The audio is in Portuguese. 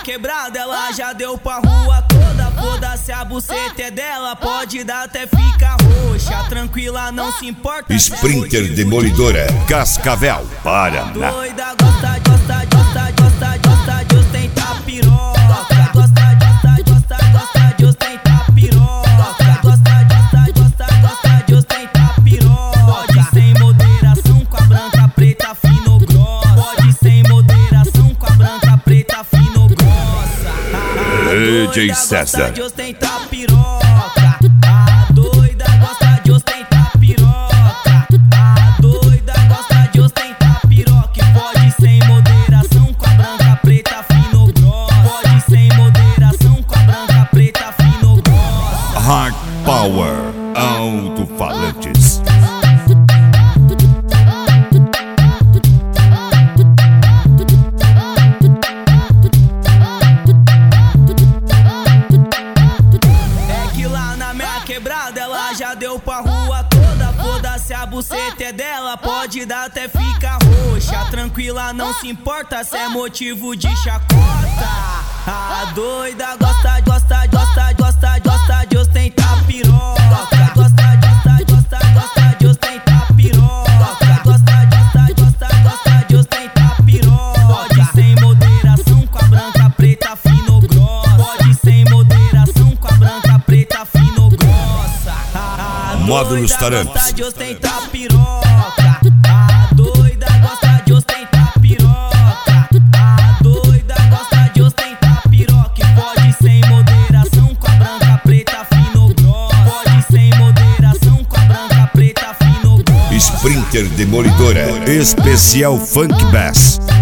quebrada, ela já deu pra rua toda. Foda-se, a buceta é dela, pode dar até ficar roxa. Tranquila, não se importa. Sprinter Demolidora, Cascavel, Paraná. Doida, gosta de ostentar piroca. Gosta de ostentar piroca. Gosta de ostentar piroca. Pode sem moderação com a branca, preta, fino ou grossa. Pode sem moderação com a branca, preta, fino ou grossa. DJ César. Gosta de ostentar piroca. A doida gosta de ostentar piroca. A doida gosta de ostentar piroca. Pode sem moderação com a branca, preta, fino ou grossa. Pode sem moderação com a branca, preta, fino ou grossa. Hard Power, alto-falantes. Quebrada, ela já deu pra rua toda. Foda-se, a buceta é dela, pode dar até ficar roxa. Tranquila, não se importa se é motivo de chacota. A doida gosta de ostentar piroca. Gosta de ostentar piroca. Gosta de ostentar piroca. Pode sem moderação com a branca, preta, fino ou grossa. Pode sem moderação com a branca, preta, fino ou grossa. Módulos Tarantes. Gosta de ostentar piroca. A doida gosta de ostentar piroca. A doida gosta de ostentar piroca. Pode sem moderação com a branca, preta, fino ou grossa. Pode sem moderação com a branca, preta, fino ou grossa. Sprinter Demolidora, especial Funk Bass.